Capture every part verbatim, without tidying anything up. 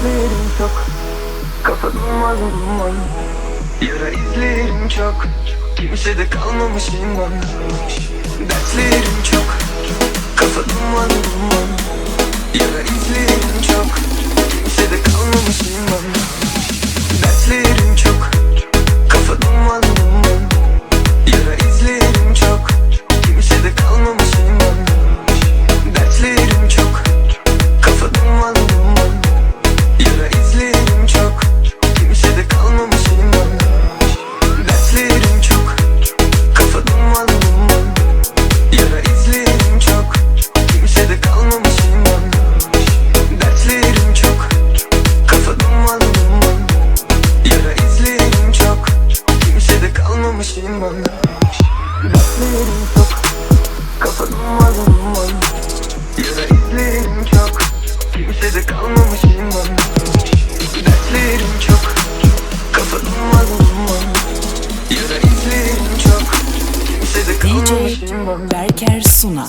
Dertlerim çok, kafa duman duman. Yara izlerim çok, kimsede kalmamış inan. Dertlerim çok, kafa duman duman. Yara izlerim çok, kimsede kalmamış inan. Dertlerim çok, kafa duman duman. Yara izlerim çok, kimsede kalmamış inan. Dertlerim çok, kafa duman duman. Yara izlerim çok, kimsede kalmamış inan. Dertlerim çok, kafa duman duman. Yara izlerim çok, kimsede kalmamış inan. Dertlerim çok, kafa duman duman. Yara izlerim çok, kimsede kalmamış inan. Dertlerim çok, kafa duman duman. Yara izlerim çok, kimsede kalmamış inan. Dertlerim çok, kafa duman duman. Yara izlerim çok, kimsede kalmamış inan. D J Berker Suna.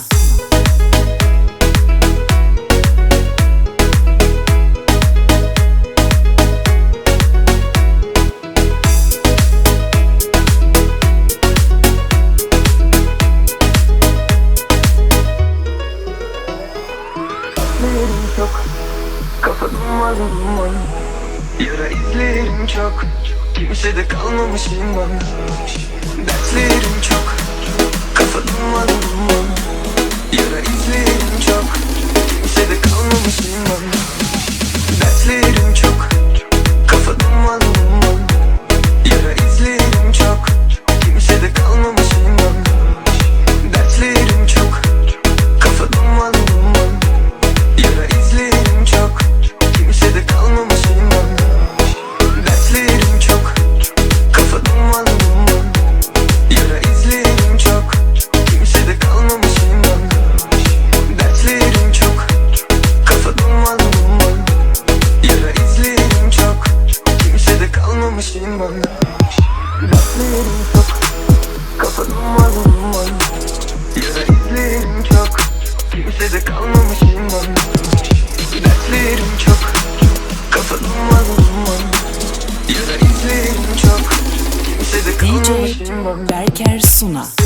Dertlerim çok, kafa duman duman. Yara izlerim çok, kimsede kalmamış inan. Dertlerim çok, kafa duman duman. Yara izlerim çok, kimsede kalmamış inan. Dertlerim çok, kafa duman duman. Yara izlerim çok, kimsede kalmamış inan. Dertlerim çok, kafa duman duman. Yara izlerim çok, kimsede kalmamış inan. Dertlerim çok, kafa duman duman. Yara izlerim çok, kimsede kalmamış inan. Dertlerim çok, kafa duman duman. Yara izlerim çok, kimsede kalmamış inan. Dertlerim çok, kafa duman duman. Yara izlerim çok, kimsede kalmamış inan. Dertlerim çok, kafa duman duman. Yara izlerim çok, kimsede kalmamış D J inan. Berker Suna.